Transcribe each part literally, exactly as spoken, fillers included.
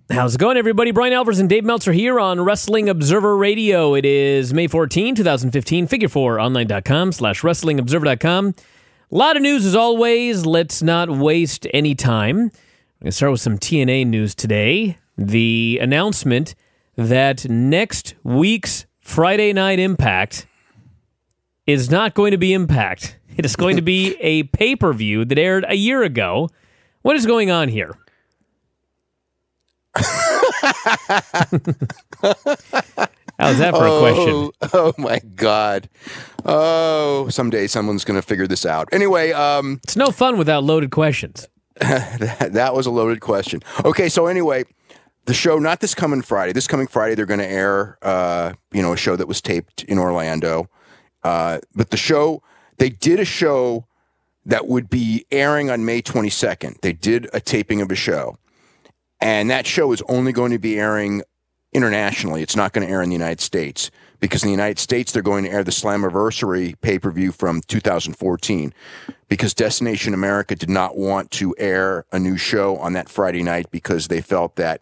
How's it going, everybody? Brian Alvarez and Dave Meltzer here on Wrestling Observer Radio. It is May fourteenth, twenty fifteen. figure four online dot com slash wrestling observer dot com. A lot of news as always. Let's not waste any time. I'm going to start with some T N A news today. The announcement that next week's Friday Night Impact is not going to be Impact. It is going to be a pay-per-view that aired a year ago. What is going on here? How's that for a oh, question? Oh, my God. Oh, someday someone's going to figure this out. Anyway. Um, it's no fun without loaded questions. that, that was a loaded question. Okay, so anyway, the show, not this coming Friday. This coming Friday, they're going to air, uh, you know, a show that was taped in Orlando. Uh, but the show, they did a show that would be airing on May twenty-second. They did a taping of a show. And that show is only going to be airing internationally. It's not going to air in the United States because in the United States, they're going to air the Slammiversary pay-per-view from two thousand fourteen because Destination America did not want to air a new show on that Friday night because they felt that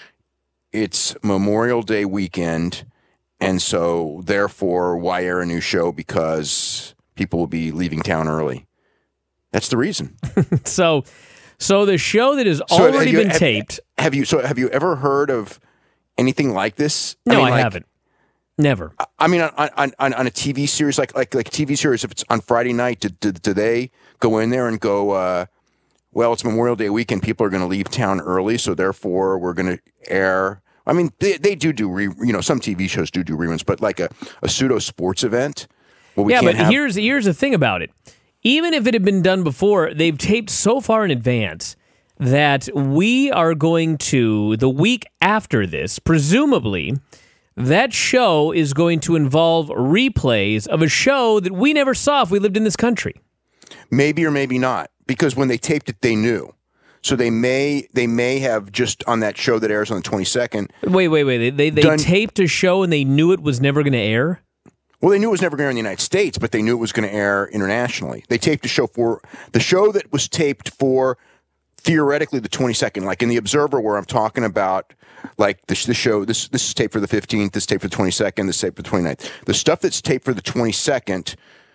it's Memorial Day weekend, and so therefore, why air a new show because people will be leaving town early. That's the reason. so... So the show that has so already you, been have, taped. Have you? So have you ever heard of anything like this? No, I, mean, I like, haven't. Never. I mean, on, on on on a T V series like like like T V series, if it's on Friday night, do, do, do they go in there and go? Uh, well, it's Memorial Day weekend. People are going to leave town early, so therefore we're going to air. I mean, they they do do re, you know some T V shows do do reruns, but like a, a pseudo sports event. Well, we yeah, can't but have, here's here's the thing about it. Even if it had been done before, they've taped so far in advance that we are going to, the week after this, presumably, that show is going to involve replays of a show that we never saw if we lived in this country. Maybe or maybe not, because when they taped it, they knew. So they may they may have just on that show that airs on the twenty-second. Wait, wait, wait. They, they, they done, taped a show and they knew it was never going to air? Well, they knew it was never going to air in the United States, but they knew it was going to air internationally. They taped a show for, the show that was taped for theoretically the twenty-second, like in the Observer where I'm talking about like the, the show, this this is taped for the fifteenth, this is taped for the twenty-second, this is taped for the twenty-ninth. The stuff that's taped for the twenty-second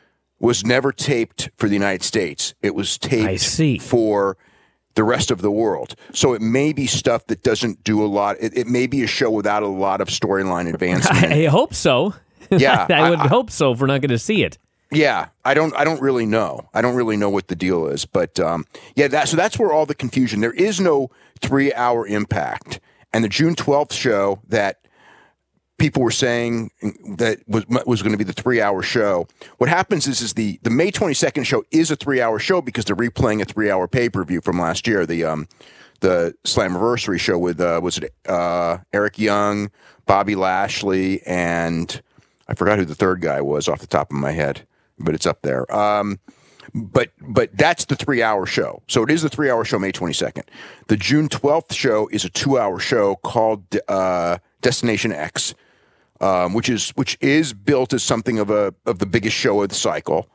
was never taped for the United States. It was taped for the rest of the world. So it may be stuff that doesn't do a lot. It, it may be a show without a lot of storyline advancement. I, I hope so. Yeah. I would I, I, hope so if we're not going to see it. Yeah, I don't. I don't really know. I don't really know what the deal is, but um, yeah. That so that's where all the confusion. There is no three-hour Impact, and the June twelfth show that people were saying that was was going to be the three-hour show. What happens is, is the the May twenty-second show is a three-hour show because they're replaying a three-hour pay-per-view from last year. The um, the Slammiversary show with uh, was it uh, Eric Young, Bobby Lashley, and I forgot who the third guy was off the top of my head. But it's up there. Um, but but that's the three-hour show. So it is the three-hour show, May twenty-second. The June twelfth show is a two-hour show called uh, Destination X, um, which is which is built as something of a of the biggest show of the cycle.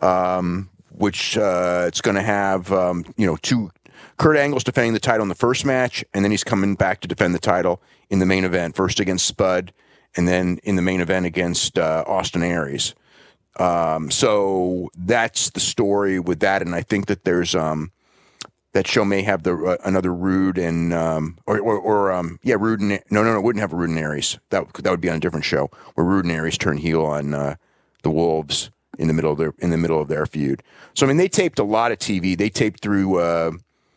Um, which uh, it's going to have um, you know two Kurt Angle's defending the title in the first match, and then he's coming back to defend the title in the main event, first against Spud, and then in the main event against uh, Austin Aries. Um, so that's the story with that, and I think that there's um, that show may have the uh, another Rude and um, or or, or um, yeah, Rude and no, no, no, it wouldn't have a Rude and Aries. That that would be on a different show where Rude and Aries turn heel on uh, the Wolves in the middle of their in the middle of their feud. So I mean, they taped a lot of T V. They taped through uh,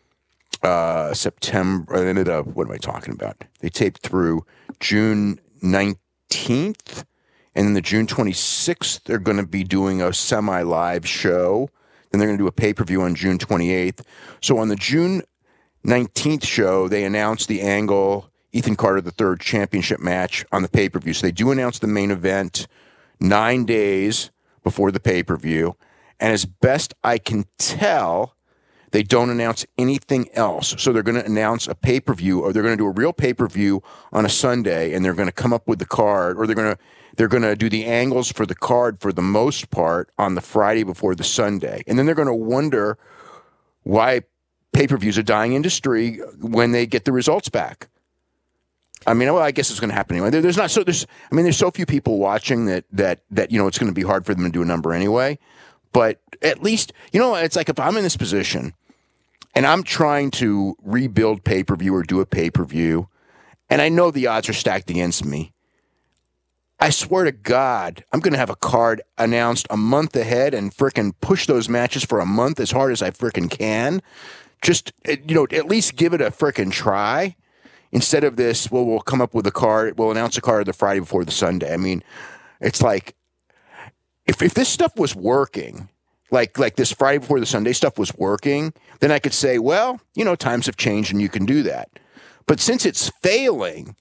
uh, September. Uh, what am I talking about? They taped through June nineteenth. And then the June twenty-sixth, they're going to be doing a semi-live show. Then they're going to do a pay-per-view on June twenty-eighth. So on the June nineteenth show, they announced the Angle Ethan Carter the third championship match on the pay-per-view. So they do announce the main event nine days before the pay-per-view. And as best I can tell, they don't announce anything else. So they're going to announce a pay-per-view, or they're going to do a real pay-per-view on a Sunday, and they're going to come up with the card, or they're going to They're going to do the angles for the card for the most part on the Friday before the Sunday. And then they're going to wonder why pay-per-views are a dying industry when they get the results back. I mean, well, I guess it's going to happen anyway. There, there's not so there's. I mean, there's so few people watching that that that you know it's going to be hard for them to do a number anyway. But at least you know it's like if I'm in this position and I'm trying to rebuild pay per view or do a pay per view, and I know the odds are stacked against me. I swear to God, I'm going to have a card announced a month ahead and frickin' push those matches for a month as hard as I frickin' can. Just, you know, at least give it a frickin' try instead of this, well, we'll come up with a card, we'll announce a card the Friday before the Sunday. I mean, it's like, if if this stuff was working, like like this Friday before the Sunday stuff was working, then I could say, well, you know, times have changed and you can do that. But since it's failing,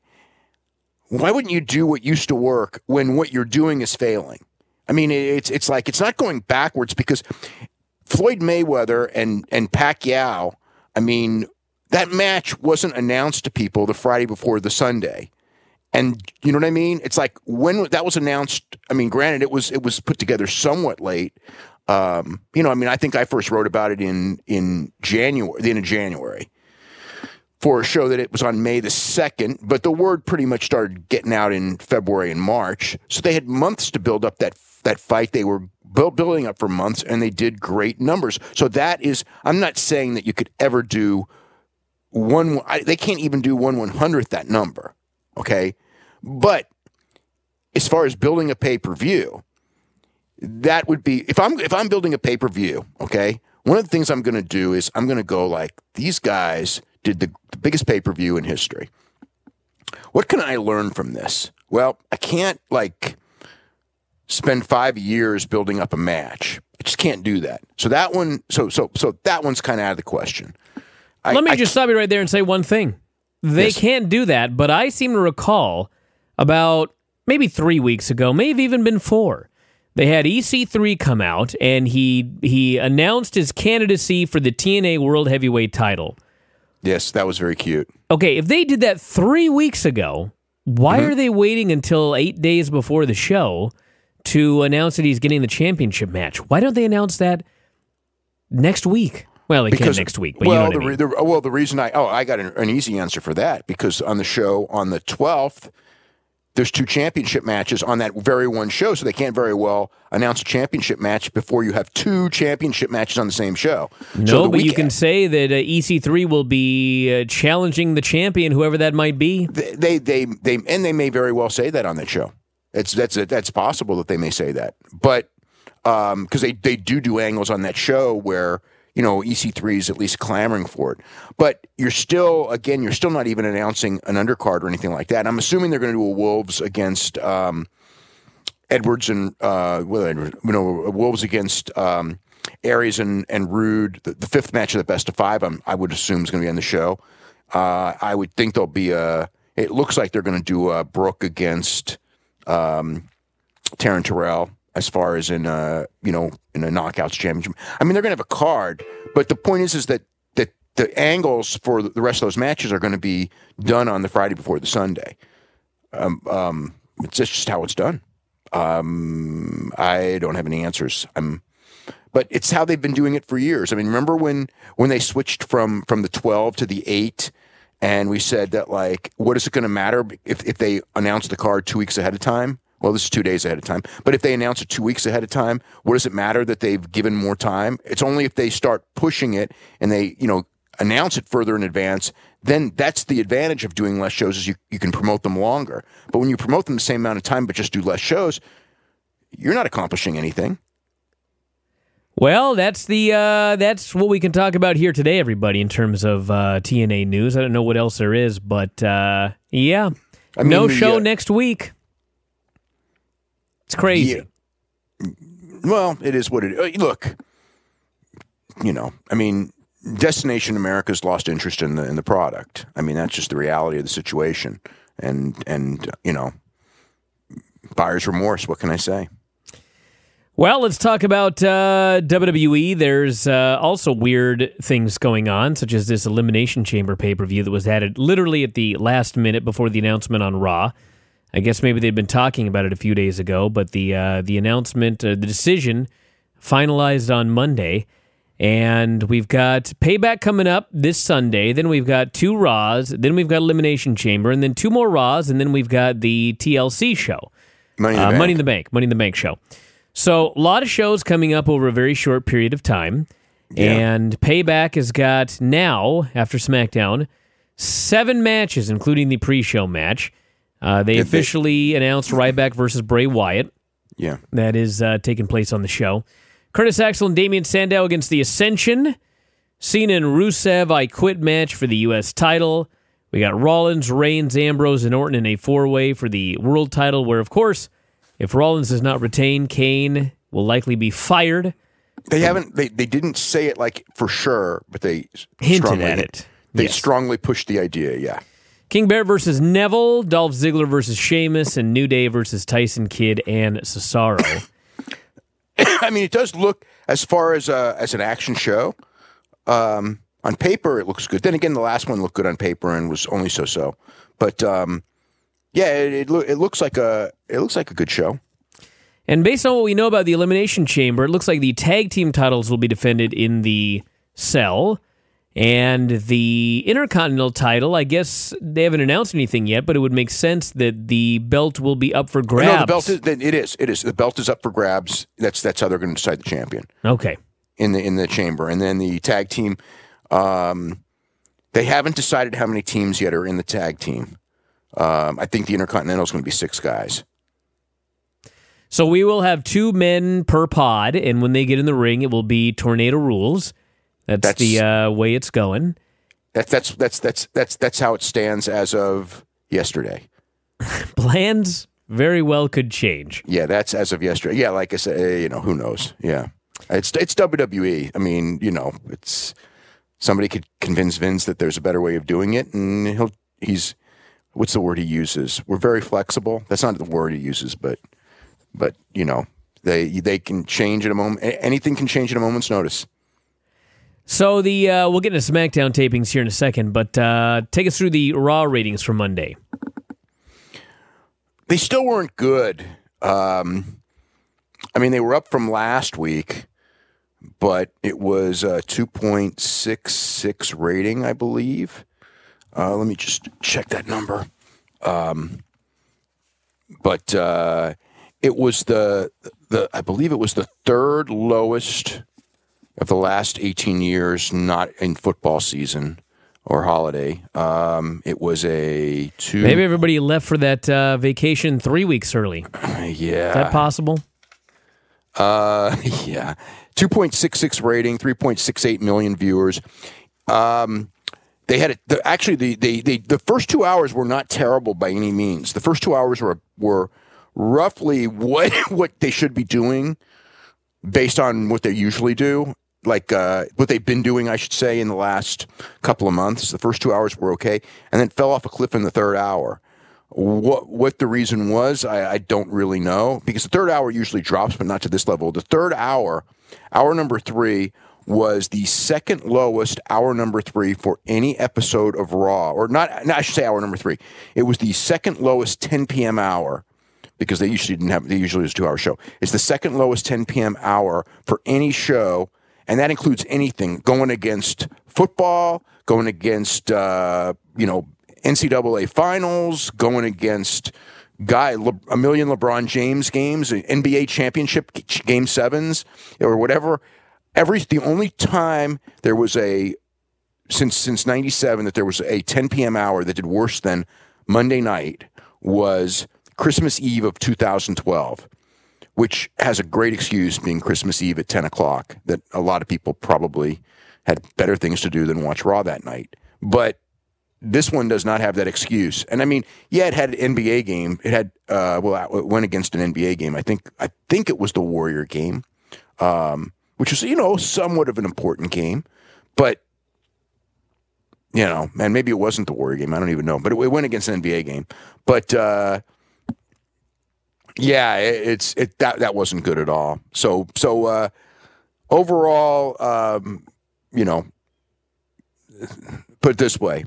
why wouldn't you do what used to work when what you're doing is failing? I mean, it's it's like it's not going backwards because Floyd Mayweather and, and Pacquiao, I mean, that match wasn't announced to people the Friday before the Sunday. And you know what I mean? It's like when that was announced, I mean, granted, it was it was put together somewhat late. Um, you know, I mean, I think I first wrote about it in, in January, the end of January. For a show that it was on May the second, but the word pretty much started getting out in February and March. So they had months to build up that that fight. They were build, building up for months, and they did great numbers. So that is, I'm not saying that you could ever do one, I, they can't even do one one hundredth that number, okay? But as far as building a pay-per-view, that would be, if I'm if I'm building a pay-per-view, okay, one of the things I'm going to do is I'm going to go like, these guys did the, the biggest pay-per-view in history. What can I learn from this? Well, I can't, like, spend five years building up a match. I just can't do that. So that one, so so so that one's kind of out of the question. I, Let me I, just stop you right there and say one thing. They yes. can't do that, but I seem to recall about maybe three weeks ago, may have even been four, they had E C three come out, and he he announced his candidacy for the T N A World Heavyweight title. Yes, that was very cute. Okay, if they did that three weeks ago, why mm-hmm. are they waiting until eight days before the show to announce that he's getting the championship match? Why don't they announce that next week? Well, they because, can next week, but well, you know what the, I mean. the, well, the reason I oh I got an, an easy answer for that because on the show on the twelfth, there's two championship matches on that very one show, so they can't very well announce a championship match before you have two championship matches on the same show. No, so but weekend, you can say that uh, E C three will be uh, challenging the champion, whoever that might be. They, they, they, they, and they may very well say that on that show. It's that's that's possible that they may say that, but because um, they they do do angles on that show where. You know, E C three is at least clamoring for it. But you're still, again, you're still not even announcing an undercard or anything like that. And I'm assuming they're going to do a Wolves against um, Edwards and, uh, well, you know, Wolves against um, Aries and, and Rude. The, the fifth match of the best of five, I'm, I would assume, is going to be on the show. Uh, I would think there'll be a, it looks like they're going to do a Brooke against um, Taryn Terrell. As far as in a, you know, in a knockouts championship. I mean, they're going to have a card, but the point is, is that, that the angles for the rest of those matches are going to be done on the Friday before the Sunday. Um, um, it's just how it's done. Um, I don't have any answers. I'm, but it's how they've been doing it for years. I mean, remember when, when they switched from, from the twelve to the eight and we said that, like, what is it going to matter if, if they announce the card two weeks ahead of time? Well, this is two days ahead of time. But if they announce it two weeks ahead of time, what does it matter that they've given more time? It's only if they start pushing it and they, you know, announce it further in advance, then that's the advantage of doing less shows is you, you can promote them longer. But when you promote them the same amount of time but just do less shows, you're not accomplishing anything. Well, that's the uh, that's what we can talk about here today, everybody, in terms of uh, T N A news. I don't know what else there is, but uh, yeah, I mean, no the, show uh, next week. It's crazy. Yeah. Well, it is what it is. Look, you know, I mean, Destination America's lost interest in the in the product. I mean, that's just the reality of the situation. And, and you know, buyer's remorse, what can I say? Well, let's talk about uh, W W E. There's uh, also weird things going on, such as this Elimination Chamber pay-per-view that was added literally at the last minute before the announcement on Raw. I guess maybe they'd been talking about it a few days ago, but the uh, the announcement, uh, the decision, finalized on Monday, And we've got Payback coming up this Sunday. Then we've got two Raws. Then we've got Elimination Chamber. And then two more Raws. And then we've got the T L C show. Money in the uh, Bank. Money in the Bank. Money in the Bank show. So a lot of shows coming up over a very short period of time. Yeah. And Payback has got now, after SmackDown, seven matches, including the pre-show match. Uh, they Did officially they... announced Ryback versus Bray Wyatt. Yeah. That is uh, taking place on the show. Curtis Axel and Damian Sandow against The Ascension. Cena and Rusev, I Quit match for the U S title. We got Rollins, Reigns, Ambrose, and Orton in a four-way for the world title, where, of course, if Rollins does not retain, Kane will likely be fired. They haven't. They, they didn't say it like for sure, but they Hinted strongly, at it. They Yes. strongly pushed the idea. Yeah. King Bear versus Neville, Dolph Ziggler versus Sheamus, and New Day versus Tyson Kidd and Cesaro. I mean, it does look, as far as uh, as an action show, um, on paper it looks good. Then again, the last one looked good on paper and was only so-so. But um, yeah, it it, lo- it looks like a it looks like a good show. And based on what we know about the Elimination Chamber, it looks like the tag team titles will be defended in the Cell. And the Intercontinental title, I guess they haven't announced anything yet, but it would make sense that the belt will be up for grabs. No, the belt is it is it is the belt is up for grabs. That's that's how they're going to decide the champion. Okay. In the in the chamber, and then the tag team, um, they haven't decided how many teams yet are in the tag team. Um, I think the Intercontinental is going to be six guys. So we will have two men per pod, and when they get in the ring, it will be Tornado Rules. That's, that's the uh, way it's going. That's that's that's that's that's that's how it stands as of yesterday. Plans very well could change. Yeah, that's as of yesterday. Yeah, like I said, you know, who knows? Yeah, it's it's W W E. I mean, you know, it's somebody could convince Vince that there's a better way of doing it, and he'll he's what's the word he uses? We're very flexible. That's not the word he uses, but but you know, they they can change at a moment. Anything can change at a moment's notice. So the uh, we'll get into SmackDown tapings here in a second, but uh, take us through the Raw ratings for Monday. They still weren't good. Um, I mean, they were up from last week, but it was a two point six six rating, I believe. Uh, let me just check that number. Um, but uh, it was the the I believe it was the third lowest of the last eighteen years, not in football season or holiday. Um, it was a two. Maybe everybody left for that uh, vacation three weeks early. Yeah. Is that possible? Uh, yeah. two point six six rating, three point six eight million viewers. Um, they had it. The, actually, the, the, the, the first two hours were not terrible by any means. The first two hours were, were roughly what, what they should be doing based on what they usually do. Like uh, what they've been doing, I should say, in the last couple of months. The first two hours were okay, and then fell off a cliff in the third hour. What what the reason was, I, I don't really know, because the third hour usually drops, but not to this level. The third hour, hour number three, was the second lowest hour number three for any episode of Raw, or not. No, I should say hour number three. It was the second lowest ten p.m. hour. Because they usually didn't have, they usually was a two-hour show. It's the second lowest ten p.m. hour for any show, and that includes anything going against football, going against uh, you know N C double A finals, going against guy Le, a million LeBron James games, N B A championship game sevens, or whatever. Every the only time there was a since since ninety-seven that there was a ten p.m. hour that did worse than Monday night was Christmas Eve of two thousand twelve, which has a great excuse, being Christmas Eve at ten o'clock, that a lot of people probably had better things to do than watch Raw that night. But this one does not have that excuse. And I mean, yeah, it had an N B A game. It had, uh, well, it went against an N B A game. I think, I think it was the Warrior game, um, which was, you know, somewhat of an important game. But, you know, and maybe it wasn't the Warrior game. I don't even know. But it, it went against an N B A game. But, uh, yeah, it, it's it that that wasn't good at all. So so uh, overall, um, you know, put it this way: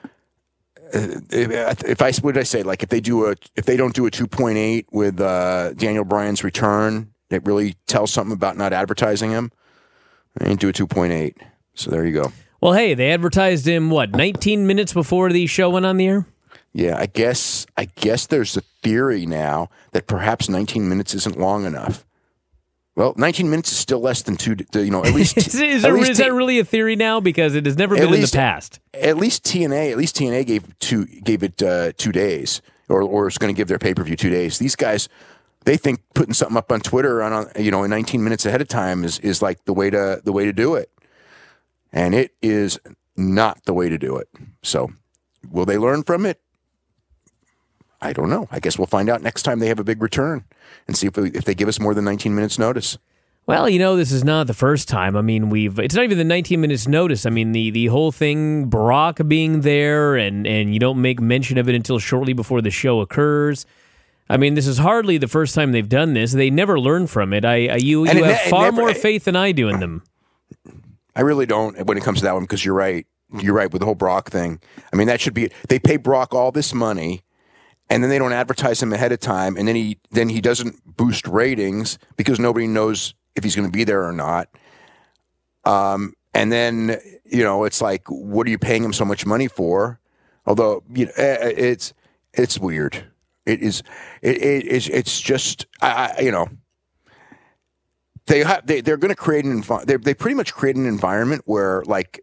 if, if I what did I say? Like if they do a if they don't do a two point eight with uh, Daniel Bryan's return, it really tells something about not advertising him. I didn't do a two point eight. So there you go. Well, hey, they advertised him, what, nineteen minutes before the show went on the air? Yeah, I guess I guess there's a theory now that perhaps nineteen minutes isn't long enough. Well, nineteen minutes is still less than two, you know, at least. is is, at there, least is that really a theory now? Because it has never been least, in the past. At least T N A, at least T N A gave two, gave it uh, two days, or or is going to give their pay per view two days. These guys, they think putting something up on Twitter on, on you know in nineteen minutes ahead of time is is like the way to the way to do it, and it is not the way to do it. So, will they learn from it? I don't know. I guess we'll find out next time they have a big return and see if we, if they give us more than nineteen minutes notice. Well, you know, this is not the first time. I mean, we've it's not even the nineteen minutes notice. I mean, the the whole thing, Brock being there, and and you don't make mention of it until shortly before the show occurs. I mean, this is hardly the first time they've done this. They never learn from it. I, I you you have ne- far never, more faith than I do in them. I really don't when it comes to that one, because you're right. You're right with the whole Brock thing. I mean, that should be they pay Brock all this money. And then they don't advertise him ahead of time, and then he then he doesn't boost ratings because nobody knows if he's going to be there or not. Um, and then you know it's like, what are you paying him so much money for? Although you know, it's it's weird. It is it, it it's it's just I, I you know they have they they're going to create an envi- they they pretty much create an environment where like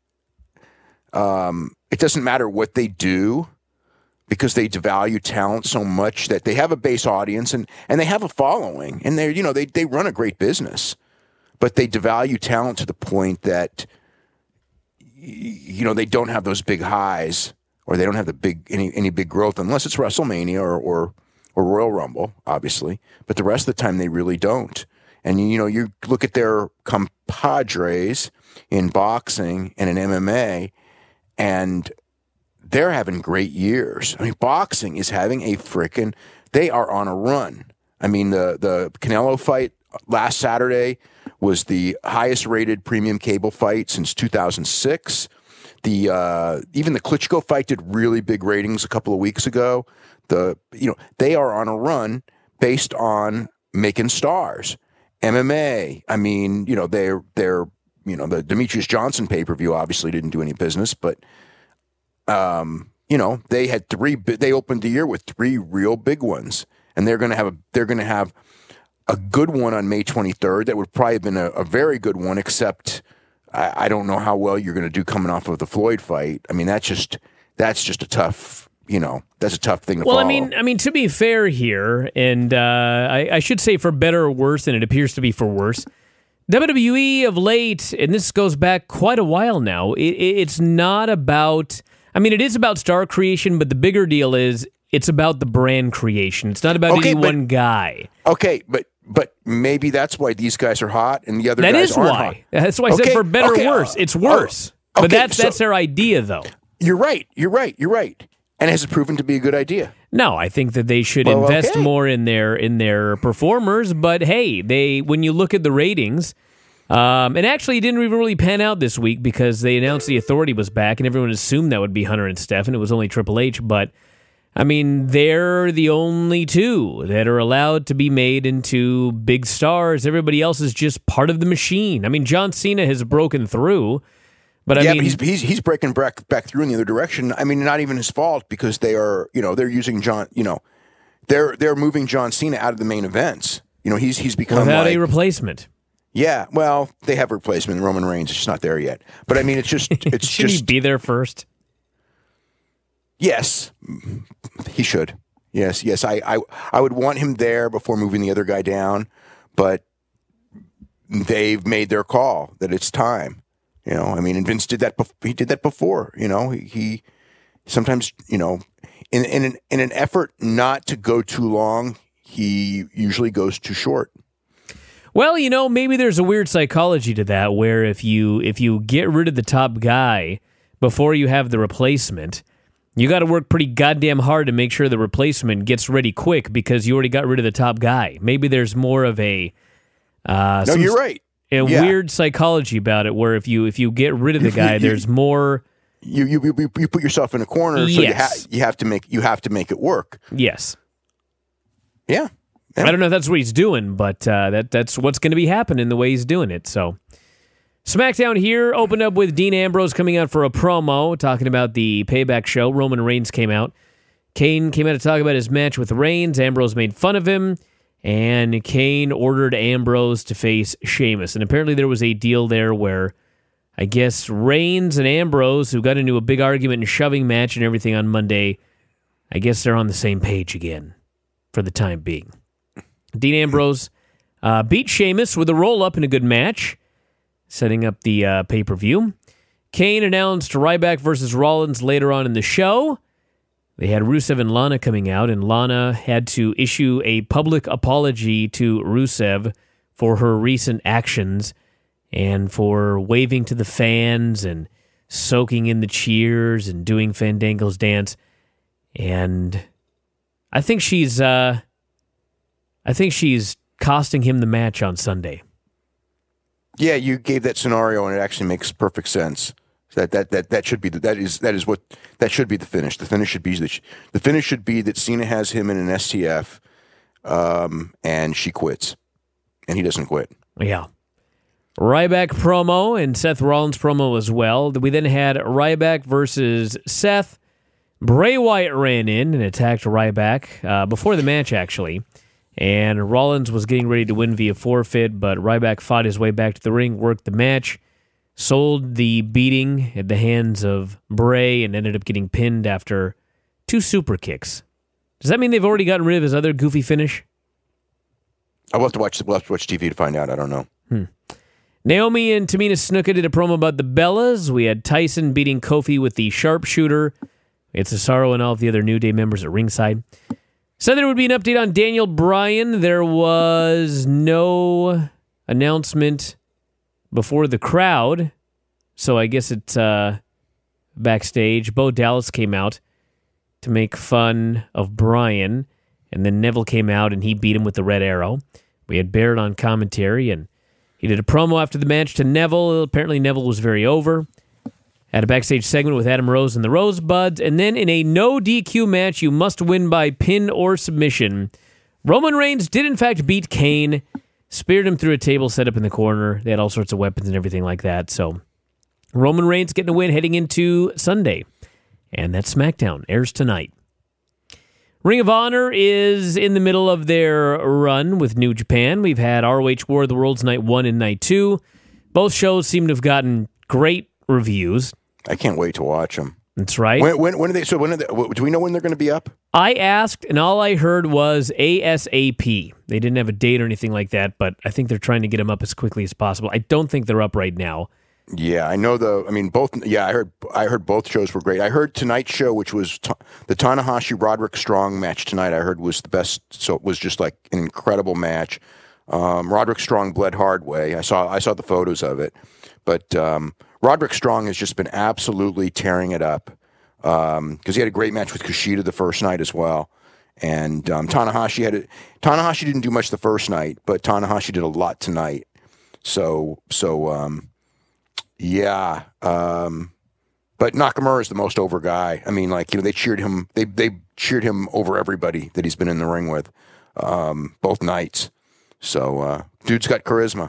um it doesn't matter what they do, because they devalue talent so much that they have a base audience and, and they have a following, and they you know they they run a great business, but they devalue talent to the point that you know they don't have those big highs, or they don't have the big any any big growth unless it's WrestleMania or or, or Royal Rumble, obviously. But the rest of the time they really don't. And you know you look at their compadres in boxing and in M M A, and they're having great years. I mean, boxing is having a frickin' they are on a run. I mean, the, the Canelo fight last Saturday was the highest rated premium cable fight since two thousand six. The uh, even the Klitschko fight did really big ratings a couple of weeks ago. The you know they are on a run based on making stars. M M A. I mean, you know they're they're you know the Demetrius Johnson pay per view obviously didn't do any business, but. Um, you know, they had three. They opened the year with three real big ones, and they're going to have a. They're going to have a good one on May twenty-third. That would probably have been a, a very good one, except I, I don't know how well you're going to do coming off of the Floyd fight. I mean, that's just that's just a tough. You know, that's a tough thing to well, follow. I mean, I mean to be fair here, and uh, I, I should say for better or worse, and it appears to be for worse. W W E of late, and this goes back quite a while now. It, it, it's not about. I mean, it is about star creation, but the bigger deal is it's about the brand creation. It's not about okay, any but, one guy. Okay, but but maybe that's why these guys are hot and the other that guys is aren't why. hot. That's why I okay, said for better okay, or worse. uh, It's worse. Oh, but okay, that's so, that's their idea, though. You're right. You're right. You're right. And has it proven to be a good idea? No, I think that they should well, invest okay. more in their in their performers. But hey, they when you look at the ratings. Um, and actually, it didn't even really pan out this week because they announced the Authority was back, and everyone assumed that would be Hunter and Steph, and it was only Triple H. But, I mean, they're the only two that are allowed to be made into big stars. Everybody else is just part of the machine. I mean, John Cena has broken through, but I yeah, mean... but he's, he's, he's breaking back, back through in the other direction. I mean, not even his fault, because they are, you know, they're using John, you know, they're they're moving John Cena out of the main events. You know, he's he's become without like, a replacement. Yeah, well, they have a replacement. Roman Reigns is just not there yet. But I mean, it's just it's should just he be there first? Yes, he should. Yes, yes. I, I I would want him there before moving the other guy down, but they've made their call that it's time. You know, I mean, and Vince did that. Bef- he did that before. You know, he, he sometimes, you know, in in an in an effort not to go too long, he usually goes too short. Well, you know, maybe there's a weird psychology to that, where if you if you get rid of the top guy before you have the replacement, you got to work pretty goddamn hard to make sure the replacement gets ready quick because you already got rid of the top guy. Maybe there's more of a uh, no, you're right. A yeah. weird psychology about it, where if you if you get rid of the guy, there's more. You you you, you put yourself in a corner, yes. so you, ha- you have to make you have to make it work. Yes. Yeah. yeah. I don't know if that's what he's doing, but uh, that that's what's going to be happening the way he's doing it. So, SmackDown here opened up with Dean Ambrose coming out for a promo, talking about the Payback show. Roman Reigns came out. Kane came out to talk about his match with Reigns. Ambrose made fun of him, and Kane ordered Ambrose to face Sheamus. And apparently there was a deal there where I guess Reigns and Ambrose, who got into a big argument and shoving match and everything on Monday, I guess they're on the same page again for the time being. Dean Ambrose uh, beat Sheamus with a roll-up in a good match, setting up the uh, pay-per-view. Kane announced Ryback versus Rollins later on in the show. They had Rusev and Lana coming out, and Lana had to issue a public apology to Rusev for her recent actions and for waving to the fans and soaking in the cheers and doing Fandango's dance. And I think she's, uh, I think she's costing him the match on Sunday. Yeah, you gave that scenario, and it actually makes perfect sense. That that that that should be the, that is that is what that should be the finish. The finish should be the, the finish should be that Cena has him in an S T F, um, and she quits, and he doesn't quit. Yeah. Ryback promo and Seth Rollins promo as well. We then had Ryback versus Seth. Bray Wyatt ran in and attacked Ryback uh, before the match, actually. And Rollins was getting ready to win via forfeit, but Ryback fought his way back to the ring, worked the match, sold the beating at the hands of Bray, and ended up getting pinned after two super kicks. Does that mean they've already gotten rid of his other goofy finish? I'll have to watch, we'll have to watch T V to find out. I don't know. Hmm. Naomi and Tamina Snuka did a promo about the Bellas. We had Tyson beating Kofi with the sharpshooter. We had Cesaro and all of the other New Day members at ringside. Said there would be an update on Daniel Bryan. There was no announcement before the crowd, so I guess it's uh, backstage. Bo Dallas came out to make fun of Bryan, and then Neville came out and he beat him with the red arrow. We had Barrett on commentary, and he did a promo after the match to Neville. Apparently Neville was very over. Had a backstage segment with Adam Rose and the Rosebuds, and then in a no D Q match, you must win by pin or submission. Roman Reigns did in fact beat Kane, speared him through a table set up in the corner. They had all sorts of weapons and everything like that. So Roman Reigns getting a win heading into Sunday. And that SmackDown airs tonight. Ring of Honor is in the middle of their run with New Japan. We've had R O H War of the Worlds Night one and Night two. Both shows seem to have gotten great reviews. I can't wait to watch them. That's right. When, when, when are they? So when are they, do we know when they're going to be up? I asked, and all I heard was ASAP. They didn't have a date or anything like that, but I think they're trying to get them up as quickly as possible. I don't think they're up right now. Yeah, I know the. I mean, both. Yeah, I heard. I heard both shows were great. I heard tonight's show, which was t- the Tanahashi Roderick Strong match tonight. I heard was the best. So it was just like an incredible match. Um, Roderick Strong bled hard way. I saw. I saw the photos of it, but um, Roderick Strong has just been absolutely tearing it up because um, he had a great match with Kushida the first night as well. And um, Tanahashi had a, Tanahashi didn't do much the first night, but Tanahashi did a lot tonight. So so. Um, Yeah, um, but Nakamura is the most over guy. I mean, like, you know, they cheered him. They they cheered him over everybody that he's been in the ring with, um, both nights. So, uh, dude's got charisma.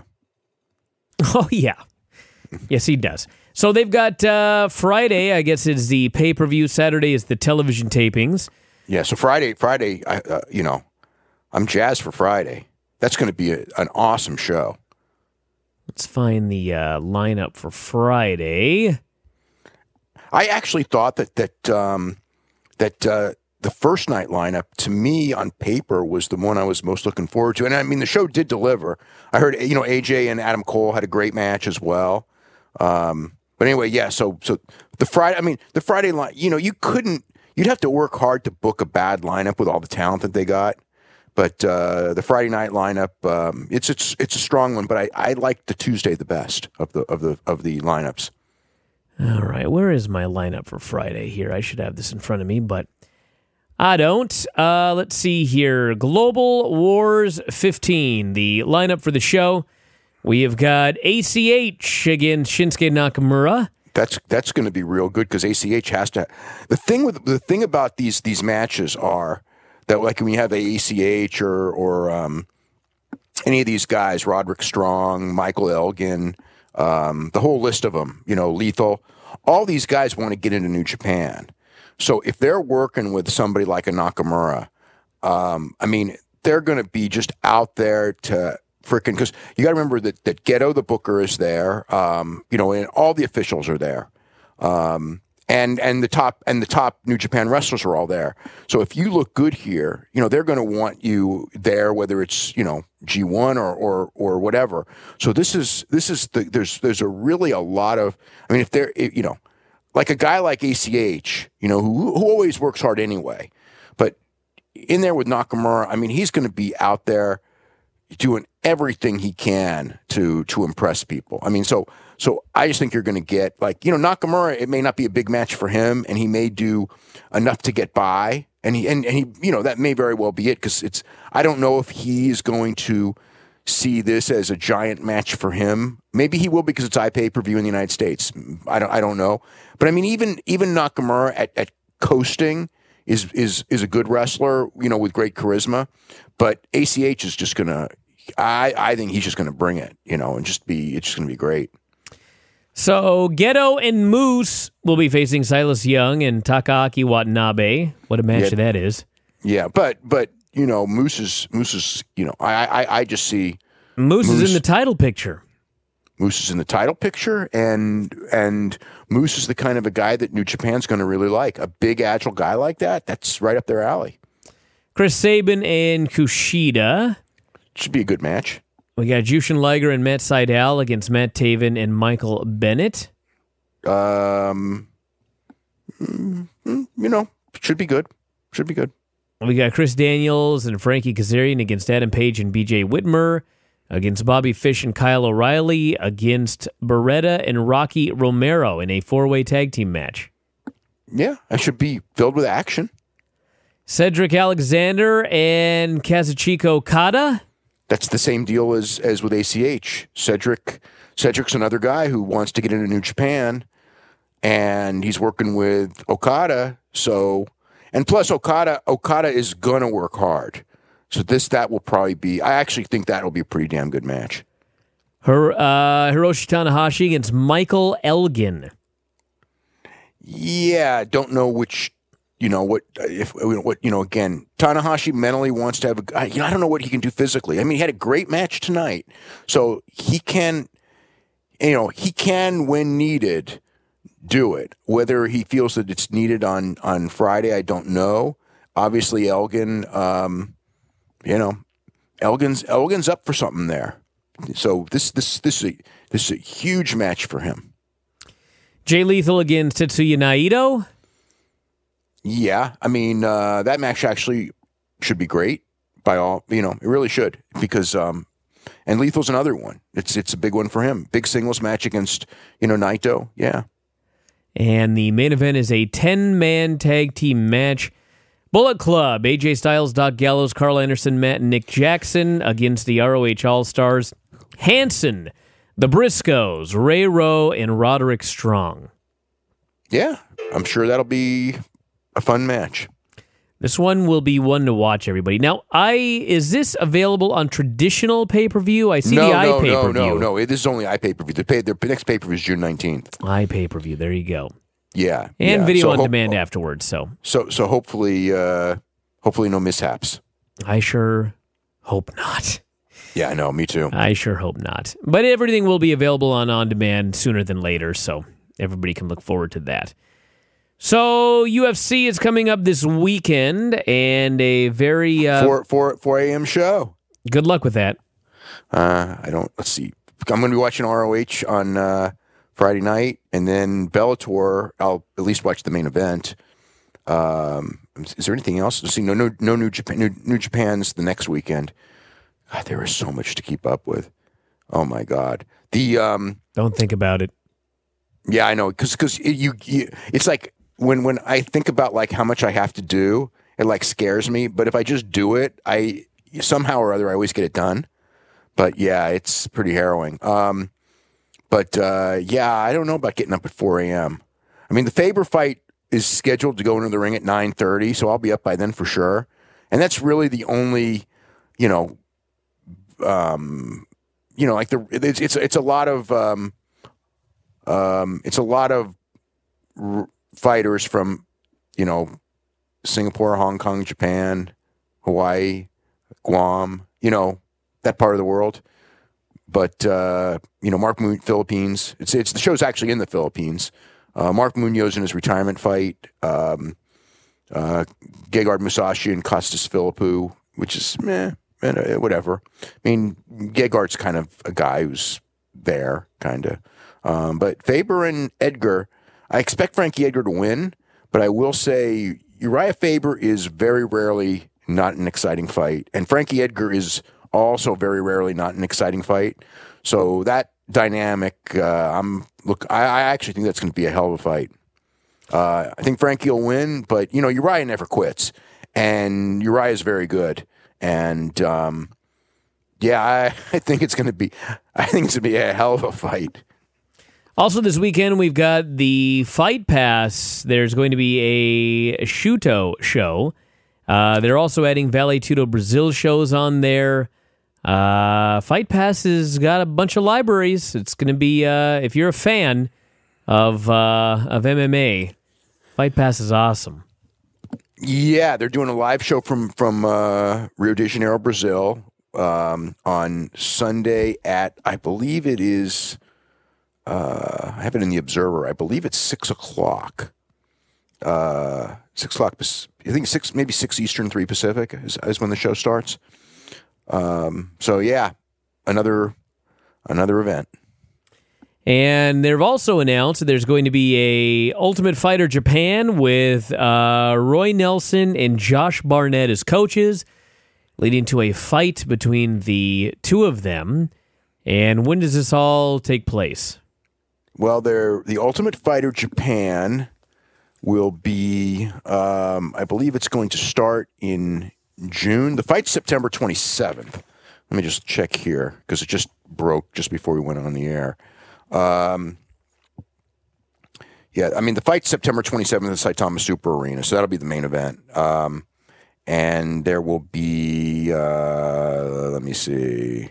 Oh yeah, yes he does. So they've got uh, Friday. I guess is the pay per view. Saturday is the television tapings. Yeah. So Friday, Friday, I, uh, you know, I'm jazzed for Friday. That's going to be a, an awesome show. Let's find the uh, lineup for Friday. I actually thought that that um, that uh, the first night lineup, to me, on paper, was the one I was most looking forward to. And I mean, the show did deliver. I heard, you know, A J and Adam Cole had a great match as well. Um, but anyway, yeah. So so the Friday, I mean, the Friday line, you know, you couldn't. You'd have to work hard to book a bad lineup with all the talent that they got. But uh, the Friday night lineup, um, it's it's it's a strong one. But I, I like the Tuesday the best of the of the of the lineups. All right, where is my lineup for Friday here? I should have this in front of me, but I don't. Uh, let's see here. Global Wars fifteen, the lineup for the show. We have got A C H against Shinsuke Nakamura. That's that's going to be real good because A C H has to. The thing with the thing about these these matches are that, like, when you have A C H or or um, any of these guys, Roderick Strong, Michael Elgin, um, the whole list of them, you know, Lethal. All these guys want to get into New Japan. So if they're working with somebody like a Nakamura, um, I mean, they're going to be just out there to freaking, because you got to remember that, that Gedo, the booker, is there, um, you know, and all the officials are there. Um, and, and the top, and the top New Japan wrestlers are all there. So if you look good here, you know, they're going to want you there, whether it's, you know, G one or, or, or whatever. So this is, this is the, there's, there's a really a lot of, I mean, if they're, you know, like a guy like A C H, you know, who, who always works hard anyway, but in there with Nakamura, I mean, he's going to be out there doing everything he can to to impress people. I mean, so so I just think you're going to get, like, you know, Nakamura, it may not be a big match for him, and he may do enough to get by, and he and, and he, you know, that may very well be it, because it's, I don't know if he's going to see this as a giant match for him. Maybe he will, because it's iPay-per-view in the United States. I don't I don't know, but I mean, even even Nakamura at, at coasting is is is a good wrestler, you know, with great charisma, but A C H is just gonna, I I think he's just gonna bring it, you know, and just be, it's just gonna be great. So Gedo and Moose will be facing Silas Young and Takaaki Watanabe. What a match Yeah. that is. Yeah, but but you know, Moose is Moose is you know, I I I just see Moose, Moose is in the title picture. Moose is in the title picture, and and Moose is the kind of a guy that New Japan's going to really like. A big, agile guy like that, that's right up their alley. Chris Sabin and Kushida. Should be a good match. We got Jushin Liger and Matt Sydal against Matt Taven and Michael Bennett. Um, mm, mm, you know, should be good. Should be good. We got Chris Daniels and Frankie Kazarian against Adam Page and B J Whitmer, against Bobby Fish and Kyle O'Reilly, against Beretta and Rocky Romero in a four-way tag team match. Yeah, that should be filled with action. Cedric Alexander and Kazuchika Okada. That's the same deal as as with A C H. Cedric Cedric's another guy who wants to get into New Japan, and he's working with Okada. So, and plus Okada Okada is gonna work hard. So this that will probably be. I actually think that will be a pretty damn good match. Her uh, Hiroshi Tanahashi against Michael Elgin. Yeah, don't know which. You know what? If what you know, again, Tanahashi mentally wants to have a. I, you know, I don't know what he can do physically. I mean, he had a great match tonight, so he can. You know, he can, when needed, do it. Whether he feels that it's needed on on Friday, I don't know. Obviously, Elgin. Um, you know, Elgin's Elgin's up for something there. So this this this is a, this is a huge match for him. Jay Lethal against Tetsuya Naito. Yeah, I mean, uh, that match actually should be great by all, you know, it really should, because, um, and Lethal's another one. It's it's a big one for him. Big singles match against, you know, Naito. Yeah. And the main event is a ten-man tag team match. Bullet Club, A J Styles, Doc Gallows, Carl Anderson, Matt and Nick Jackson against the R O H All-Stars. Hanson, the Briscoes, Ray Rowe, and Roderick Strong. Yeah, I'm sure that'll be a fun match. This one will be one to watch, everybody. Now, I is this available on traditional pay-per-view? I see no, the no, iPay-per-view. No, no, no. This is only iPay-per-view. The, pay, the next pay-per-view is June nineteenth. iPay-per-view, there you go. Yeah. And yeah. video so on ho- demand afterwards, so. So so hopefully, uh, hopefully no mishaps. I sure hope not. Yeah, I know. Me too. I sure hope not. But everything will be available on on demand sooner than later, so everybody can look forward to that. So U F C is coming up this weekend, and a very uh, four four four a.m. show. Good luck with that. Uh, I don't. Let's see. I'm going to be watching R O H on uh, Friday night, and then Bellator. I'll at least watch the main event. Um, is there anything else? Let's see. No, no, no. New Japan. New, New Japan's the next weekend. God, there is so much to keep up with. Oh my God. The um. Don't think about it. Yeah, I know, because because it, you, you it's like. When when I think about like how much I have to do, it like scares me. But if I just do it, I somehow or other I always get it done. But yeah, it's pretty harrowing. Um, but uh, yeah, I don't know about getting up at four a.m. I mean, the Faber fight is scheduled to go into the ring at nine thirty, so I'll be up by then for sure. And that's really the only, you know, um, you know, like the it's it's it's a lot of. Um, Um, it's a lot of r- fighters from, you know, Singapore, Hong Kong, Japan, Hawaii, Guam, you know, that part of the world. But, uh, you know, Mark Munoz, Philippines. It's it's the show's actually in the Philippines. Uh, Mark Munoz in his retirement fight. Um, uh, Gegard Musashi and Costas Philippou, which is, meh, eh, whatever. I mean, Gegard's kind of a guy who's there, kind of. Um, but Faber and Edgar, I expect Frankie Edgar to win, but I will say Uriah Faber is very rarely not an exciting fight. And Frankie Edgar is also very rarely not an exciting fight. So that dynamic, uh, I'm look. I, I actually think that's going to be a hell of a fight. Uh, I think Frankie will win, but you know Uriah never quits, and Uriah is very good. And um, yeah, I, I think it's going to be. I think it's going to be a hell of a fight. Also, this weekend we've got the Fight Pass. There's going to be a Shuto show. Uh, they're also adding Vale Tudo Brazil shows on there. Uh, Fight Pass has got a bunch of libraries. It's going to be, uh, if you're a fan of uh, of M M A, Fight Pass is awesome. Yeah, they're doing a live show from from uh, Rio de Janeiro, Brazil, um, on Sunday at, I believe it is, uh, I have it in the Observer. I believe it's six o'clock. Uh, six o'clock. I think six, maybe six Eastern, three Pacific is, is when the show starts. Um, so yeah, another another event. And they've also announced that there's going to be a Ultimate Fighter Japan with uh, Roy Nelson and Josh Barnett as coaches, leading to a fight between the two of them. And when does this all take place? Well, they're, the Ultimate Fighter Japan will be, um, I believe it's going to start in June. The fight's September twenty-seventh. Let me just check here because it just broke just before we went on the air. Um, yeah, I mean, the fight's September twenty-seventh at Saitama Super Arena, so that'll be the main event. Um, and there will be, uh, let me see,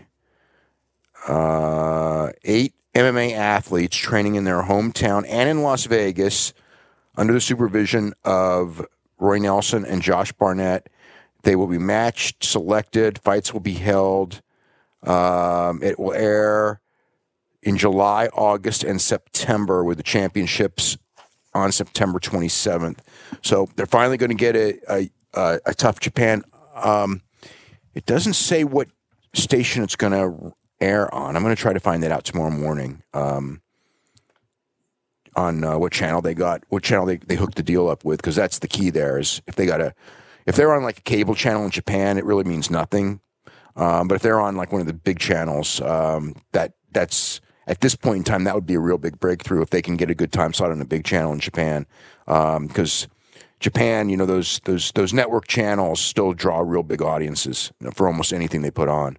uh, eight M M A athletes training in their hometown and in Las Vegas under the supervision of Roy Nelson and Josh Barnett. They will be matched, selected. Fights will be held. Um, it will air in July, August, and September with the championships on September twenty-seventh. So they're finally going to get a, a, a, a tough Japan. Um, it doesn't say what station it's going to air on. I'm going to try to find that out tomorrow morning. Um, on uh, what channel they got, what channel they, they hooked the deal up with, because that's the key there is if they got a, if they're on like a cable channel in Japan, it really means nothing. Um, but if they're on like one of the big channels, um, that that's, at this point in time, that would be a real big breakthrough if they can get a good time slot on a big channel in Japan. Because um, Japan, you know, those those those network channels still draw real big audiences for almost anything they put on.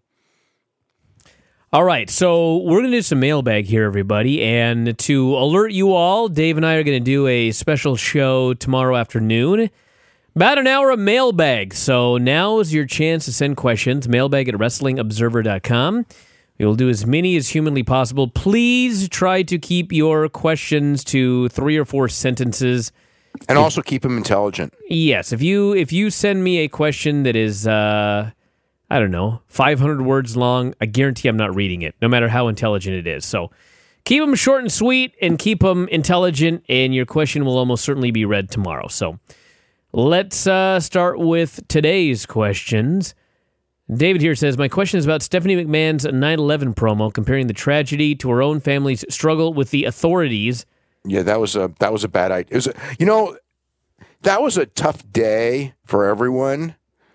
All right, so we're going to do some mailbag here, everybody. And to alert you all, Dave and I are going to do a special show tomorrow afternoon. About an hour of mailbag. So now is your chance to send questions. Mailbag at wrestling observer dot com. We will do as many as humanly possible. Please try to keep your questions to three or four sentences. And if, also keep them intelligent. Yes. If you if you send me a question that is, uh, I don't know, five hundred words long, I guarantee I'm not reading it, no matter how intelligent it is. So keep them short and sweet and keep them intelligent, and your question will almost certainly be read tomorrow. So let's uh, start with today's questions. David here says, my question is about Stephanie McMahon's nine eleven promo, comparing the tragedy to her own family's struggle with the authorities. Yeah, that was a that was a bad idea. It was a, you know, that was a tough day for everyone.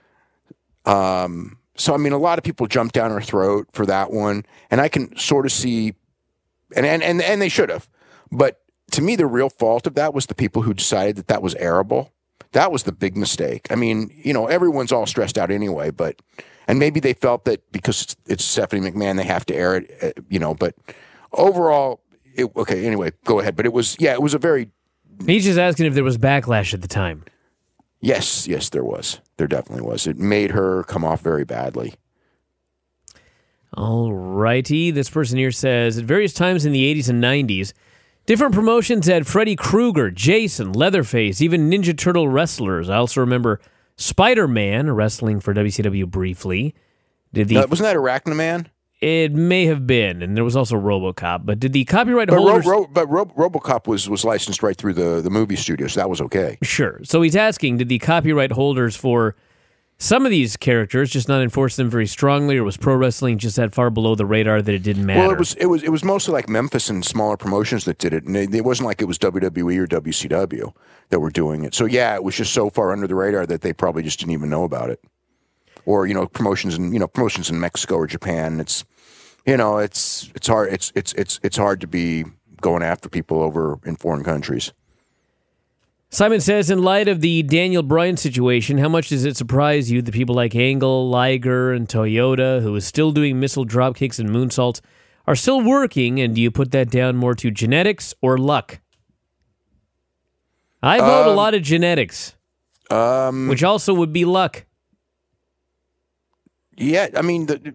Um, so I mean, a lot of people jumped down her throat for that one, and I can sort of see, and and and, and they should have. But to me, the real fault of that was the people who decided that that was airable. That was the big mistake. I mean, you know, everyone's all stressed out anyway, but. And maybe they felt that because it's, it's Stephanie McMahon, they have to air it, uh, you know. But overall, it, okay, anyway, go ahead. But it was, yeah, it was a very... He's just asking if there was backlash at the time. Yes, yes, there was. There definitely was. It made her come off very badly. All righty. This person here says, at various times in the eighties and nineties, Different promotions had Freddy Krueger, Jason, Leatherface, even Ninja Turtle wrestlers. I also remember Spider-Man wrestling for W C W briefly. Did the uh, wasn't that Arachnoman? It may have been, and there was also RoboCop. But did the copyright but holders? Ro- Ro- but Ro- RoboCop was was licensed right through the the movie studio, so that was okay. Sure. So he's asking, did the copyright holders for some of these characters just not enforce them very strongly, or was pro wrestling just that far below the radar that it didn't matter? Well, it was it was it was mostly like Memphis and smaller promotions that did it, and it, it wasn't like it was W W E or W C W that were doing it. So yeah, it was just so far under the radar that they probably just didn't even know about it. Or you know, promotions in you know promotions in Mexico or Japan. It's you know, it's it's hard it's it's it's it's hard to be going after people over in foreign countries. Simon says, in light of the Daniel Bryan situation, how much does it surprise you that people like Angle, Liger, and Toyota, who is still doing missile dropkicks and moonsaults, are still working, and do you put that down more to genetics or luck? I vote um, a lot of genetics, um, which also would be luck. Yeah, I mean, the,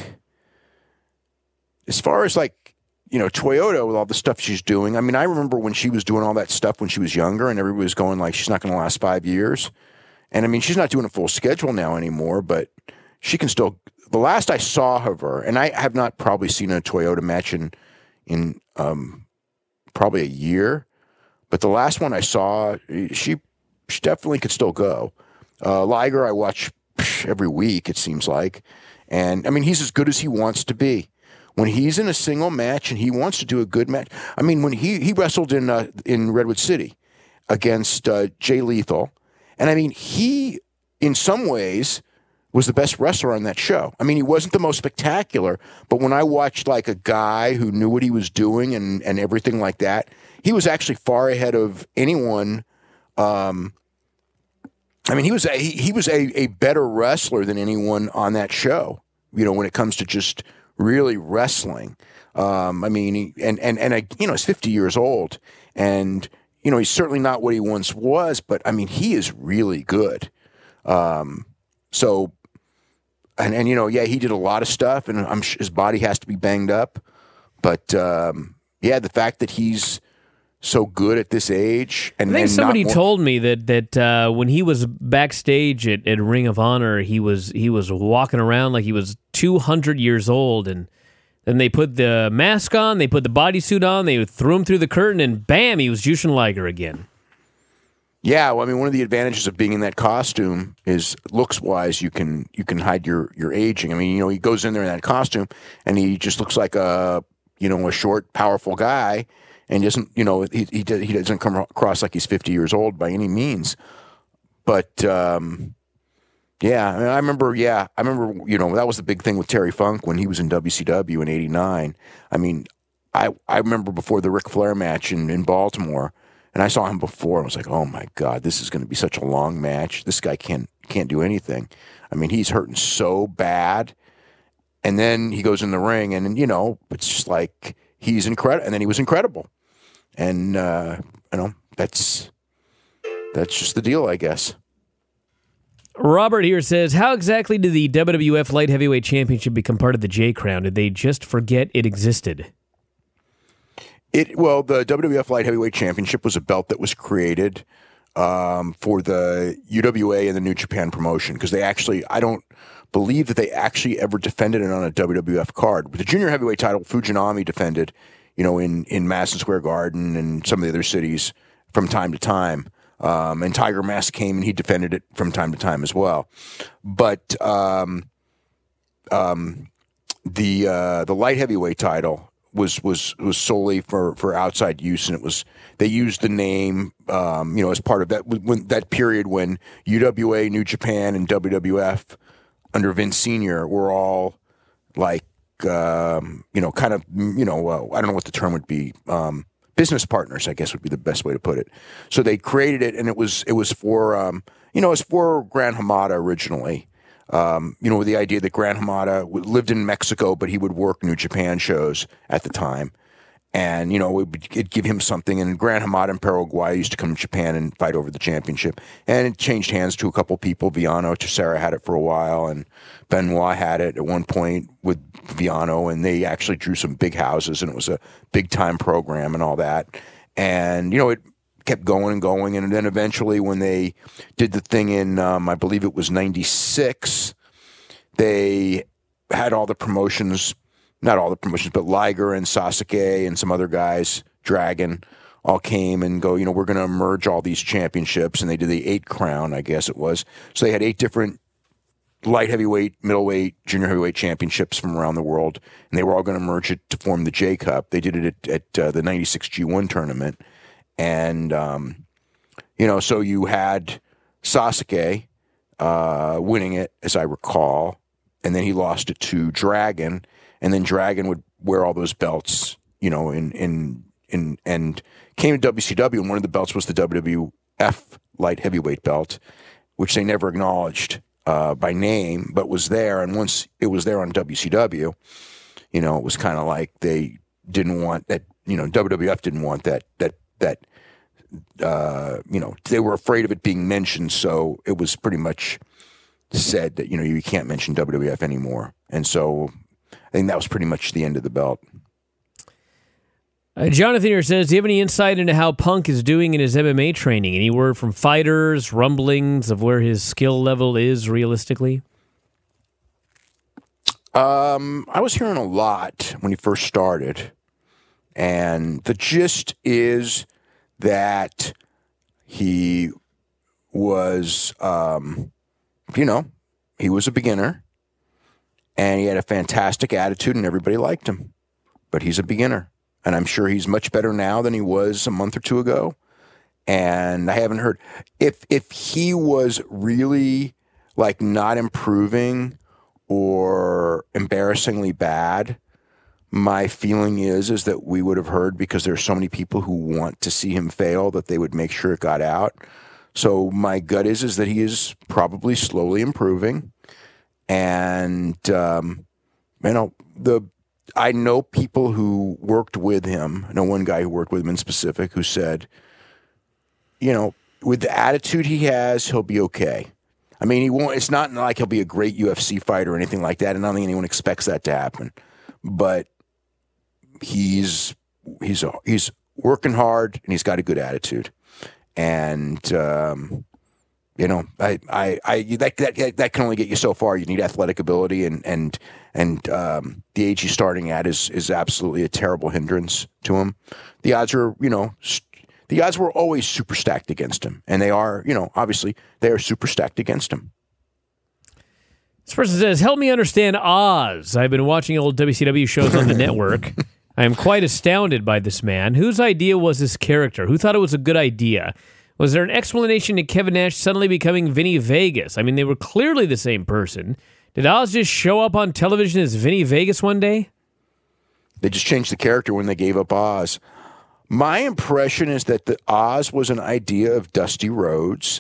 as far as like, you know, Toyota with all the stuff she's doing. I mean, I remember when she was doing all that stuff when she was younger and everybody was going like, she's not going to last five years. And I mean, she's not doing a full schedule now anymore, but she can still, the last I saw of her, and I have not probably seen a Toyota match in, in um, probably a year, but the last one I saw, she, she definitely could still go. Uh, Liger, I watch every week, it seems like. And I mean, he's as good as he wants to be. When he's in a single match and he wants to do a good match, I mean, when he, he wrestled in uh, in Redwood City against uh, Jay Lethal, and I mean, he, in some ways, was the best wrestler on that show. I mean, he wasn't the most spectacular, but when I watched like a guy who knew what he was doing and, and everything like that, he was actually far ahead of anyone. Um, I mean, he was a, he, he was a, a better wrestler than anyone on that show, you know, when it comes to just really wrestling. Um, I mean, he, and, and, and, I, you know, he's fifty years old and, you know, he's certainly not what he once was, but I mean, he is really good. Um, so, and, and, you know, yeah, he did a lot of stuff and I'm his body has to be banged up, but, um, yeah, the fact that he's so good at this age. And I think and somebody not more- told me that that uh, when he was backstage at, at Ring of Honor, he was he was walking around like he was two hundred years old, and then they put the mask on, they put the bodysuit on, they threw him through the curtain, and bam, he was Jushin Liger again. Yeah, well, I mean, one of the advantages of being in that costume is looks-wise, you can you can hide your your aging. I mean, you know, he goes in there in that costume, and he just looks like a you know a short, powerful guy. And he doesn't, you know, he he, he doesn't come across like he's fifty years old by any means. But, um, yeah, I mean, I remember, yeah, I remember, you know, that was the big thing with Terry Funk when he was in W C W in eighty-nine. I mean, I I remember before the Ric Flair match in, in Baltimore, and I saw him before, and I was like, oh, my God, this is going to be such a long match. This guy can't can't do anything. I mean, he's hurting so bad. And then he goes in the ring, and, you know, it's just like he's incredible. And then he was incredible. And, uh, you know, that's that's just the deal, I guess. Robert here says, how exactly did the W W F Light Heavyweight Championship become part of the J Crown? Did they just forget it existed? It Well, the W W F Light Heavyweight Championship was a belt that was created um, for the U W A and the New Japan promotion, because they actually, I don't believe that they actually ever defended it on a W W F card. With the junior heavyweight title, Fujinami defended you know, in, in Madison Square Garden and some of the other cities from time to time. Um, and Tiger Mask came and he defended it from time to time as well. But um, um, the uh, the light heavyweight title was was was solely for, for outside use, and it was they used the name um, you know as part of that when that period when U W A, New Japan, and W W F under Vince Senior were all like. Um, you know, kind of, you know, uh, I don't know what the term would be. Um, business partners, I guess, would be the best way to put it. So they created it, and it was it was for, um, you know, it was for Gran Hamada originally. Um, you know, with the idea that Gran Hamada lived in Mexico, but he would work New Japan shows at the time, And, you know, it would it'd give him something. And Gran Hamada in Paraguay used to come to Japan and fight over the championship. And it changed hands to a couple people. Viano, Teixeira had it for a while, and Benoit had it at one point with Viano, and they actually drew some big houses, and it was a big-time program and all that. And, you know, it kept going and going. And then eventually when they did the thing in, um, I believe it was ninety-six, they had all the promotions. Not all the promotions, but Liger and Sasuke and some other guys, Dragon, all came and go, you know, we're going to merge all these championships. And they did the eight crown, I guess it was. So they had eight different light heavyweight, middleweight, junior heavyweight championships from around the world. And they were all going to merge it to form the J Cup. They did it at, at uh, the ninety-six G one tournament. And, um, you know, so you had Sasuke uh, winning it, as I recall. And then he lost it to Dragon. And then Dragon would wear all those belts, you know, in in in and came to W C W, and one of the belts was the W W F light heavyweight belt, which they never acknowledged uh, by name, but was there. And once it was there on W C W, you know, it was kind of like they didn't want that. You know, W W F didn't want that. That that uh, you know, they were afraid of it being mentioned, so it was pretty much said that, you know, you can't mention W W F anymore, and so. I think that was pretty much the end of the belt. Uh, Jonathan here says, do you have any insight into how Punk is doing in his M M A training? Any word from fighters, rumblings of where his skill level is realistically? Um, I was hearing a lot when he first started. And the gist is that he was, um, you know, he was a beginner. And he had a fantastic attitude, and everybody liked him. But he's a beginner. And I'm sure he's much better now than he was a month or two ago. And I haven't heard. If if he was really, like, not improving or embarrassingly bad, my feeling is, is that we would have heard, because there's so many people who want to see him fail, that they would make sure it got out. So my gut is, is that he is probably slowly improving. And, um, you know, the I know people who worked with him. I know one guy who worked with him in specific who said, you know, with the attitude he has, he'll be okay. I mean, he won't. It's not like he'll be a great U F C fighter or anything like that, and I don't think anyone expects that to happen. But he's he's a, he's working hard, and he's got a good attitude. And um, you know, I, I, I that, that that can only get you so far. You need athletic ability, and and and um, the age he's starting at is is absolutely a terrible hindrance to him. The odds are, you know, st- the odds were always super stacked against him, and they are, you know, obviously they are super stacked against him. This person says, "Help me understand Oz. I've been watching old W C W shows on the network. I am quite astounded by this man. Whose idea was this character? Who thought it was a good idea? Was there an explanation to Kevin Nash suddenly becoming Vinny Vegas? I mean, they were clearly the same person. Did Oz just show up on television as Vinny Vegas one day?" They just changed the character when they gave up Oz. My impression is that the Oz was an idea of Dusty Rhodes,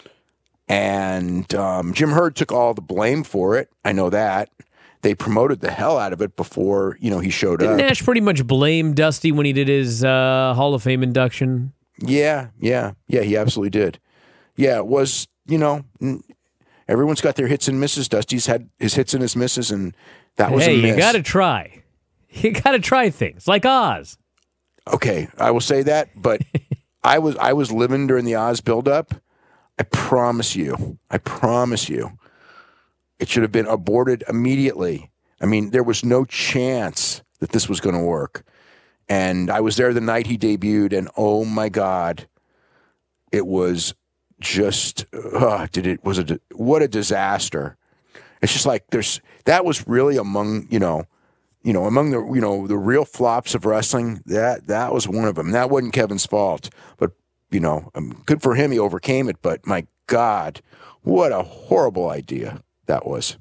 and um, Jim Herd took all the blame for it. I know that. They promoted the hell out of it before, you know, he showed Didn't up. Nash pretty much blame Dusty when he did his uh, Hall of Fame induction? Yeah, yeah, yeah, he absolutely did. Yeah, it was, you know, everyone's got their hits and misses. Dusty's had his hits and his misses, and that was hey, a miss. you got to try. You got to try things, like Oz. Okay, I will say that, but I was I was living during the Oz buildup. I promise you, I promise you, it should have been aborted immediately. I mean, there was no chance that this was going to work. And I was there the night he debuted, and oh my God, it was just, uh, did it, was it, what a disaster. It's just like, there's, that was really among, you know, you know, among the, you know, the real flops of wrestling, that, that was one of them. That wasn't Kevin's fault, but, you know, um, good for him, he overcame it, but my God, what a horrible idea that was.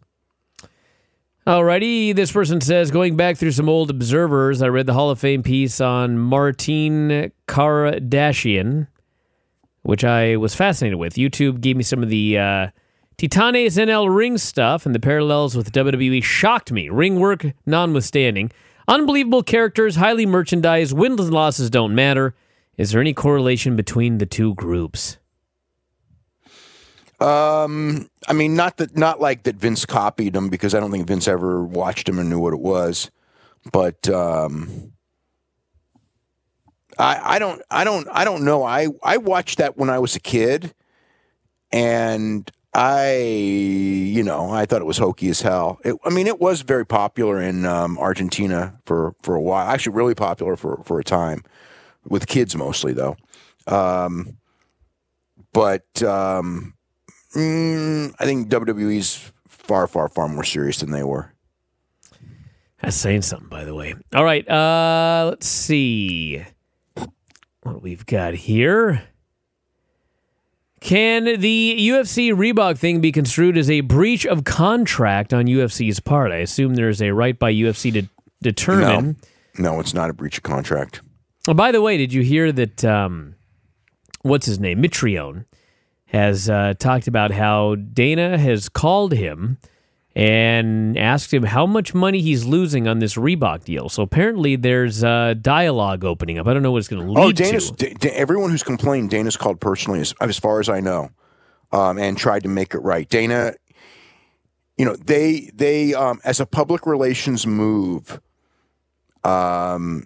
Alrighty, this person says, going back through some old observers, I read the Hall of Fame piece on Martin Kardashian, which I was fascinated with. YouTube gave me some of the uh, Titanes N L ring stuff, and the parallels with W W E shocked me, ring work notwithstanding. Unbelievable characters, highly merchandised, wins and losses don't matter. Is there any correlation between the two groups? Um, I mean, not that, not like that Vince copied them, because I don't think Vince ever watched them and knew what it was. But um, I, I don't, I don't, I don't know. I, I watched that when I was a kid, and I, you know, I thought it was hokey as hell. It, I mean, it was very popular in um, Argentina for, for a while. Actually, really popular for, for a time, with kids mostly, though. Um, but um, mm, I think W W E's far, far, far more serious than they were. That's saying something, by the way. All right, uh, let's see what we've got here. Can the U F C Reebok thing be construed as a breach of contract on U F C's part? I assume there's a right by U F C to determine. No, no, it's not a breach of contract. Oh, by the way, did you hear that, um, what's his name, Mitrione, has uh, talked about how Dana has called him and asked him how much money he's losing on this Reebok deal. So apparently there's uh, dialogue opening up. I don't know what it's going to lead oh, Dana's, to. D- everyone who's complained, Dana's called personally, as, as far as I know, um, and tried to make it right. Dana, you know, they, they um, as a public relations move, um,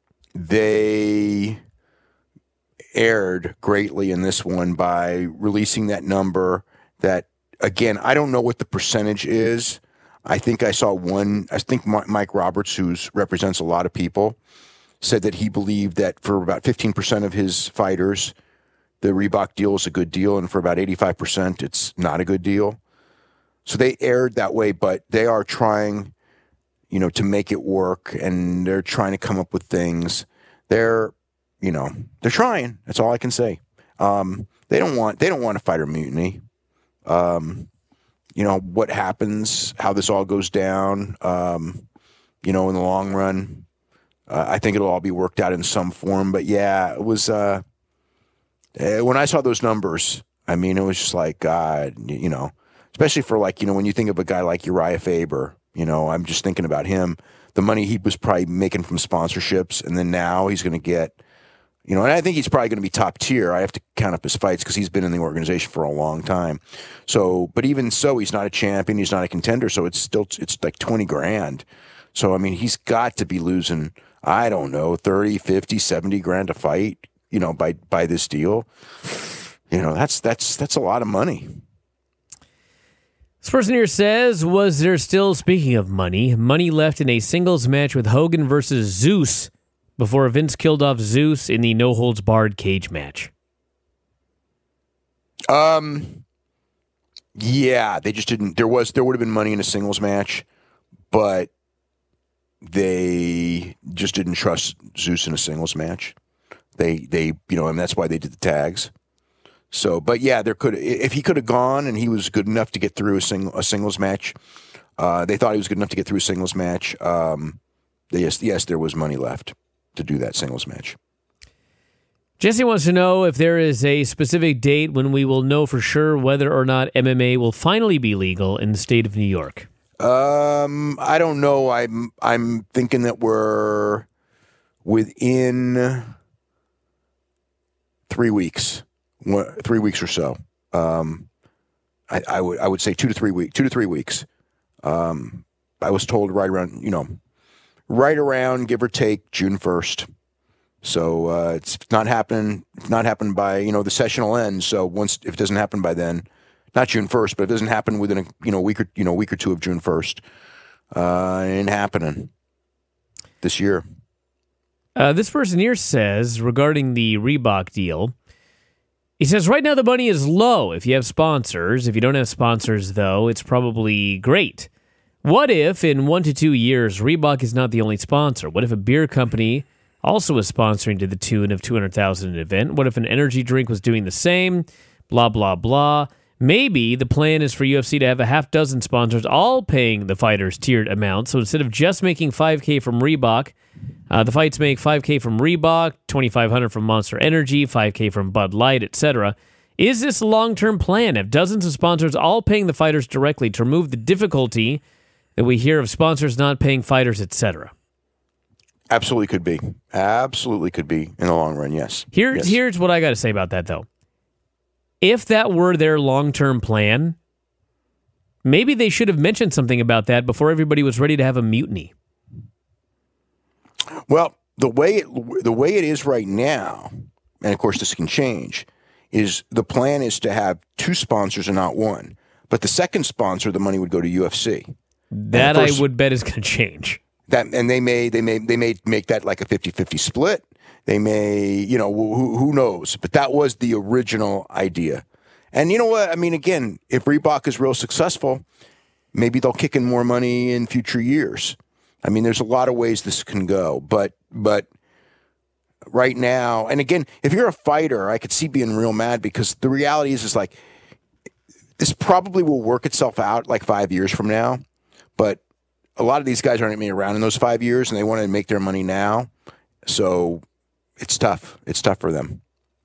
they erred greatly in this one by releasing that number that, again, I don't know what the percentage is. I think I saw one, I think Mike Roberts, who represents a lot of people, said that he believed that for about fifteen percent of his fighters, the Reebok deal is a good deal, and for about eighty-five percent, it's not a good deal. So they erred that way, but they are trying, you know, to make it work, and they're trying to come up with things. They're, you know, they're trying. That's all I can say. Um, they don't want, they don't want a fighter mutiny. Um, you know, what happens, how this all goes down, um, you know, in the long run, uh, I think it'll all be worked out in some form. But yeah, it was, uh, when I saw those numbers, I mean, it was just like, God, you know, especially for like, you know, when you think of a guy like Uriah Faber, you know, I'm just thinking about him, the money he was probably making from sponsorships. And then now he's going to get, you know, and I think he's probably going to be top tier. I have to count up his fights because he's been in the organization for a long time. So, but even so, he's not a champion. He's not a contender. So it's still, it's like twenty grand. So, I mean, he's got to be losing, I don't know, thirty, fifty, seventy grand a fight, you know, by, by this deal. You know, that's, that's, that's a lot of money. This person here says, was there still, speaking of money, money left in a singles match with Hogan versus Zeus before Vince killed off Zeus in the no-holds-barred cage match? Um, yeah, they just didn't. There was, there would have been money in a singles match, but they just didn't trust Zeus in a singles match. They, they, you know, and that's why they did the tags. So, but yeah, there could, if he could have gone and he was good enough to get through a single, a singles match. Uh, they thought he was good enough to get through a singles match. Um, they, yes, yes, there was money left to do that singles match. Jesse wants to know if there is a specific date when we will know for sure whether or not M M A will finally be legal in the state of New York. Um, I don't know. I'm I'm thinking that we're within three weeks, three weeks or so. Um, I, I would I would say two to three weeks, two to three weeks. Um, I was told right around, you know. Right around, give or take, June first. So uh, it's not happening. It's not happening by, you know, the session will end. So once, if it doesn't happen by then, not June first, but if it doesn't happen within a, you know, week or, you know, week or two of June first, uh, it ain't happening this year. Uh, this person here says, regarding the Reebok deal, he says, right now the money is low if you have sponsors. If you don't have sponsors, though, it's probably great. What if, in one to two years, Reebok is not the only sponsor? What if a beer company also is sponsoring to the tune of two hundred thousand dollars an event? What if an energy drink was doing the same? Blah, blah, blah. Maybe the plan is for U F C to have a half dozen sponsors all paying the fighters tiered amounts. So instead of just making five K from Reebok, uh, the fights make five K from Reebok, twenty-five hundred dollars from Monster Energy, five K from Bud Light, et cetera. Is this a long-term plan? Have dozens of sponsors all paying the fighters directly to remove the difficulty that we hear of sponsors not paying fighters, et cetera? Absolutely could be. Absolutely could be in the long run, yes. Here, yes. Here's what I got to say about that, though. If that were their long-term plan, maybe they should have mentioned something about that before everybody was ready to have a mutiny. Well, the way it, the way it is right now, and of course this can change, is the plan is to have two sponsors and not one. But the second sponsor, the money would go to U F C. That first, I would bet is going to change. That and they may they may they may make that like a fifty-fifty split. They may, you know, who who knows? But that was the original idea. And you know what? I mean, again, if Reebok is real successful, maybe they'll kick in more money in future years. I mean, there's a lot of ways this can go, but but right now, and again, if you're a fighter, I could see being real mad because the reality is, is like this probably will work itself out like five years from now, but a lot of these guys aren't going to be around in those five years, and they want to make their money now, so it's tough. It's tough for them.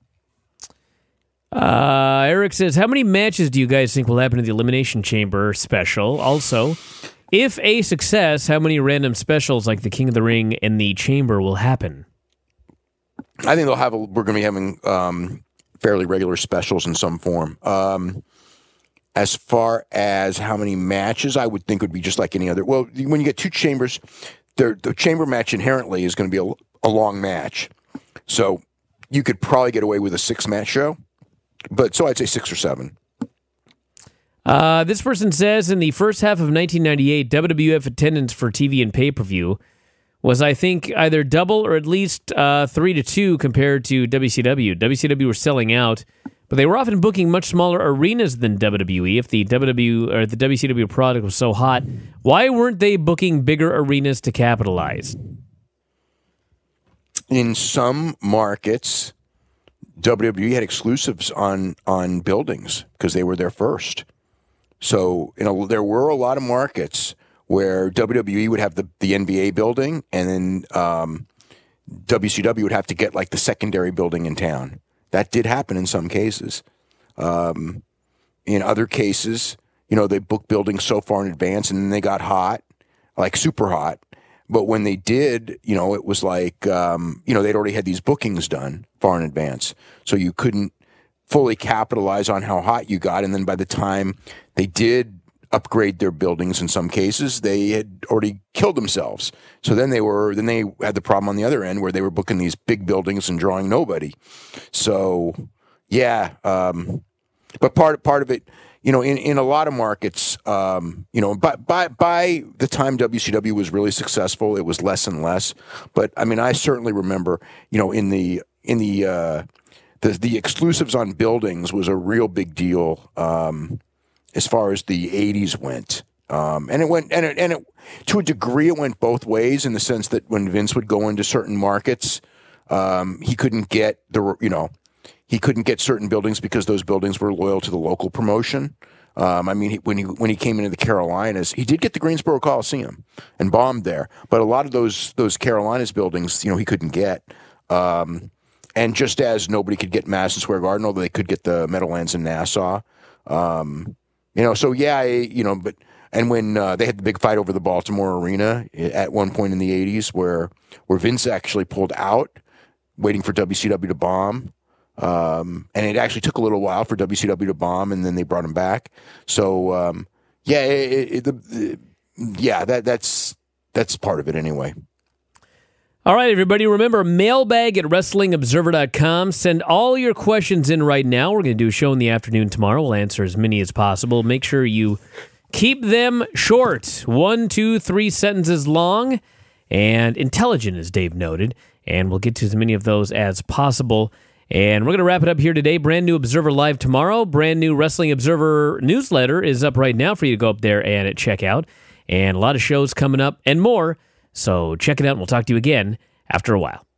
Uh, Eric says, how many matches do you guys think will happen in the Elimination Chamber special? Also, if a success, how many random specials like the King of the Ring and the Chamber will happen? I think they'll have. A, we're going to be having um, fairly regular specials in some form. Um, as far as how many matches, I would think would be just like any other. Well, when you get two chambers, the the chamber match inherently is going to be a, a long match, so you could probably get away with a six match show. But so I'd say six or seven. Uh, this person says in the first half of nineteen ninety-eight, W W F attendance for T V and pay-per-view was, I think, either double or at least uh, three to two compared to W C W. W C W were selling out, but they were often booking much smaller arenas than W W E. If the W W or the W C W product was so hot, why weren't they booking bigger arenas to capitalize? In some markets, W W E had exclusives on on buildings because they were there first. So, you know, there were a lot of markets where W W E would have the, the N B A building, and then um, W C W would have to get like the secondary building in town. That did happen in some cases. Um, in other cases, you know, they booked buildings so far in advance, and then they got hot, like super hot. But when they did, you know, it was like, um, you know, they'd already had these bookings done far in advance. So you couldn't fully capitalize on how hot you got. And then by the time they did upgrade their buildings in some cases, they had already killed themselves. So then they were, then they had the problem on the other end where they were booking these big buildings and drawing nobody. So, yeah. Um, but part, part of it, you know, in, in a lot of markets, um, you know, by, by by the time W C W was really successful, it was less and less. But I mean, I certainly remember, you know, in the in the uh, the, the exclusives on buildings was a real big deal um, as far as the eighties went, um, and it went and it, and it to a degree it went both ways in the sense that when Vince would go into certain markets, um, he couldn't get the you know. He couldn't get certain buildings because those buildings were loyal to the local promotion. Um, I mean, he, when he when he came into the Carolinas, he did get the Greensboro Coliseum and bombed there. But a lot of those those Carolinas buildings, you know, he couldn't get. Um, and just as nobody could get Madison Square Garden, although they could get the Meadowlands in Nassau. Um, you know, so yeah, I, you know, but and when uh, they had the big fight over the Baltimore Arena at one point in the eighties, where where Vince actually pulled out, waiting for W C W to bomb. Um, and it actually took a little while for W C W to bomb, and then they brought him back. So, um, yeah, it, it, the, the, yeah, that that's that's part of it anyway. All right, everybody, remember, mailbag at wrestling observer dot com. Send all your questions in right now. We're going to do a show in the afternoon tomorrow. We'll answer as many as possible. Make sure you keep them short, one, two, three sentences long, and intelligent, as Dave noted. And we'll get to as many of those as possible. And we're going to wrap it up here today. Brand new Observer Live tomorrow. Brand new Wrestling Observer newsletter is up right now for you to go up there and check out. And a lot of shows coming up and more. So check it out, and we'll talk to you again after a while.